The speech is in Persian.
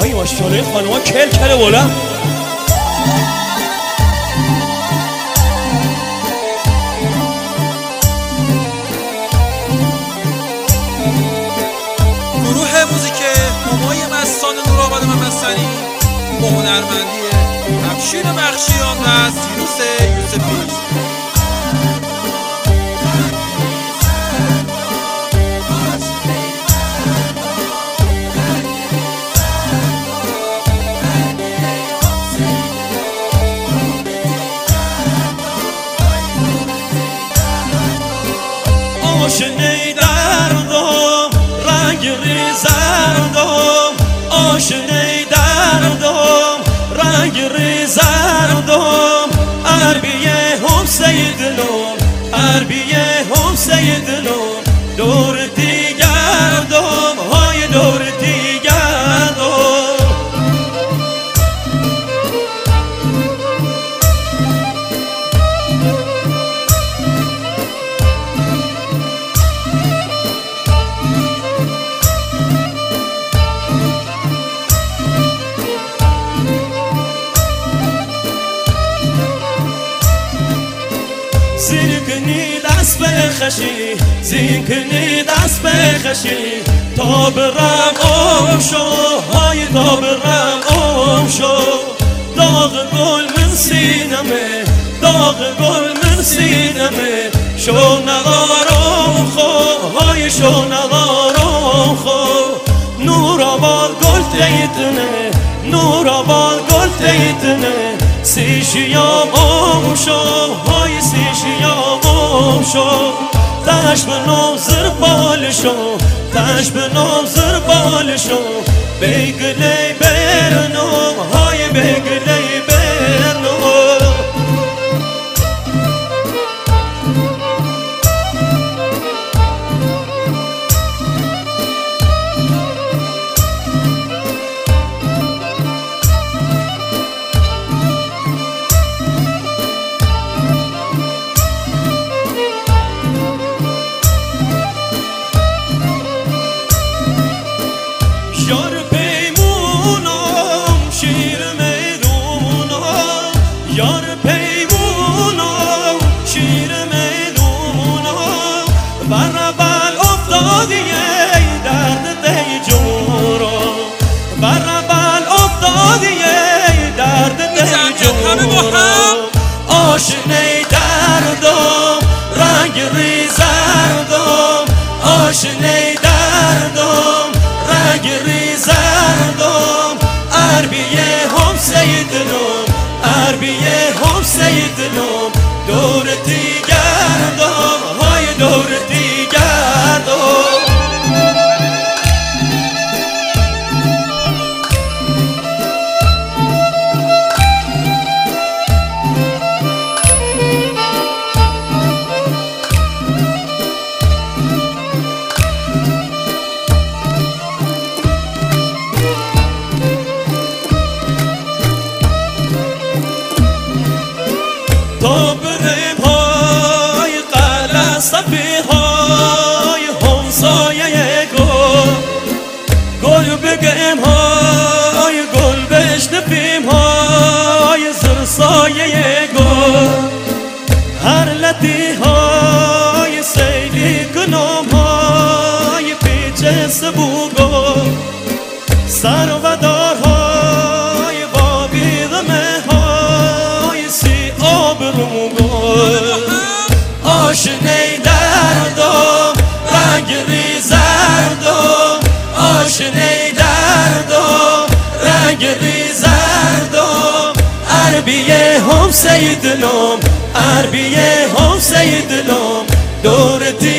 آی ماشاءالله این خانوما کل کل بلند. گروه موزیک همای مستان نورآباد ممسنی با هنرمندی افشین بخشیان و سیروس یوسفی. آشنای دردم رنگ ریزردم، آشنای دردم رنگ ریزردم، عربیه هم سیدلم، عربیه هم سیدلم، دور دیگردم های دور دیگردم. زینکنی دست بخشی، زینکنی دست بخشی، تا برم آم شو های تا برم آم شو. داغ گل من سینمه، داغ گل من سینمه، شو نغارم خو های شو نغارم خو. نورآباد گل تیتنه، نورآباد گل تیتنه، سیشیام آم شو های سیشیام آم شو. تش بنام زر بالشو، تش بنام زر بالشو، بیگلی برنم های بیگلی برنم. یار پیمونم شیر میدونم، یار پیمونم شیر میدونم، برابر افتادیه درد دی جورم، برابر افتادیه درد دی جورم. آشنای دردم رنگ ریزردم، آشنای دردم رنگ ریزردم، عربیه هم سیدلم، عربیه هم سیدلم، دور دیگردم های دور دیگردم. تا بریم های قلعه صفی های همسایه گل، گل بگیم های گل بشنفیم های زرسایه گل. هر لطی های سیلی کنم های پیچ سبو گل، سر و دار های بابی غمه های سی آبرو گل. آشنای دردم رنگ ریزردم، آشنای دردم رنگ ریزردم، عربیه هم سیدلم، عربیه هم سیدلم، دور